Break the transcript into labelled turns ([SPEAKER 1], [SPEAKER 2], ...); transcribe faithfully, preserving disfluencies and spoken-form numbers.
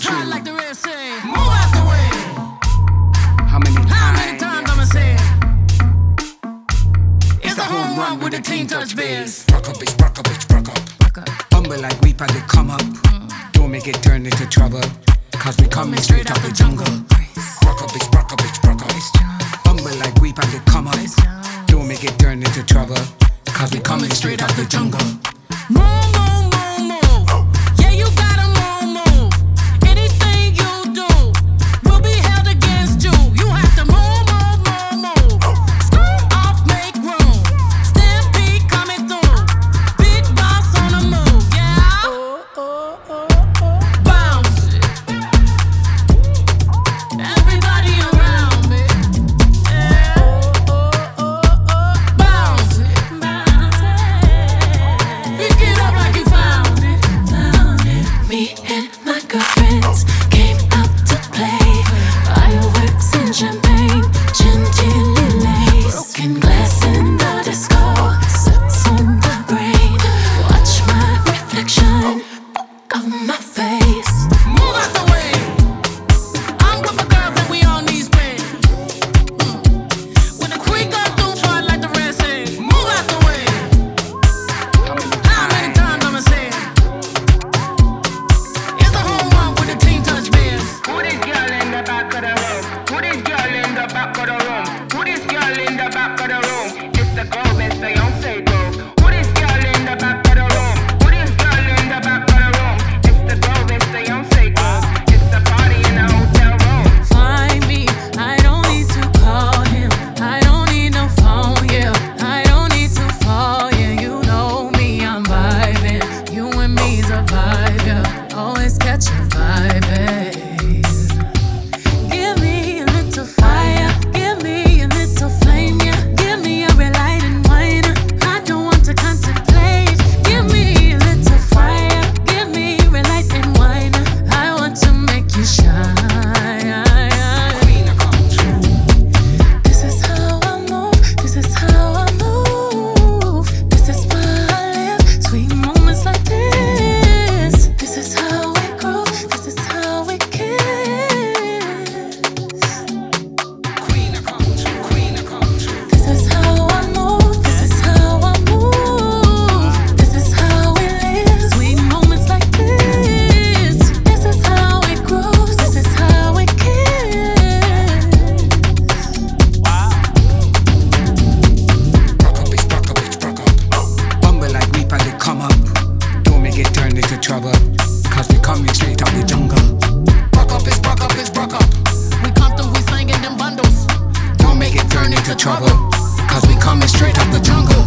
[SPEAKER 1] true. Like the Red Sea. Move out the way. How many times? How many times I'ma say it? It's a home run with the Team Touch Bears.
[SPEAKER 2] Rock up, bitch, rock up, bitch, rock up.
[SPEAKER 1] Rock up.
[SPEAKER 2] Humble like we they come up. Mm. Don't make it turn into trouble. Cause we coming straight out the jungle. Rock up, bitch, rock up, bitch, rock up. Humble like we they come up. Don't make it turn into trouble. Cause we coming straight out the jungle.
[SPEAKER 1] Move, move, move, move. Yeah, you gotta move, move. Anything you do will be held against you. You have to move, move, move, move. Scoot off, make room. Stampede coming through. Big boss on the move, yeah. Oh, oh, oh, oh. Bounce it. Everybody around me. Yeah. Oh, oh, oh, oh. Bounce it. Bounce it. Pick it up like you found it. Found it.
[SPEAKER 3] Me and my girlfriends came out to play. Fireworks and champagne, chantilly lace. Broken glass in the disco, sex on the brain. Watch my reflection of my face.
[SPEAKER 1] Move out the way. I'm with my girls and we on these pins. When the queen go through, fly like the Red Sea. Move out the way. How many times I'ma say it? It's a home run with the Team Touch Bears.
[SPEAKER 4] Who this girl in the back of the room? Who this girl in the back of the room? Who this girl in the back of the room? It's the girl, it's Beyonce girl. Who this girl in the back of the room? Who this girl in the back of the room? It's the girl, it's Beyonce girl. It's the party in the hotel room.
[SPEAKER 3] Find me, I don't need to call him. I don't need no phone, yeah. I don't need to fall, yeah. You know me, I'm vibing. You and me's a vibe, yeah. Always catch a vibe, babe. Give me a little fire, give me a little flame, yeah. Give me a red light and wine. I don't want to contemplate. Give me a little fire, give me a red light and wine. I want to make you shine. This is how I move, this is how I move. This is why I live, sweet moments like this. This is how we grow, this is how we kiss. This is how I move, this is how I move. This is how we live, sweet moments like this. This is how we grow, this is how we kiss.
[SPEAKER 2] Rock up, bitch, rock up, bitch, rock up. Humble like we they come up. Don't make it turn into trouble. Cause we coming straight out the jungle. Rock up, bitch, rock up, bitch, rock up.
[SPEAKER 1] We come through, we slinging them bundles.
[SPEAKER 2] Don't make it turn into trouble. Cause we coming straight out the jungle.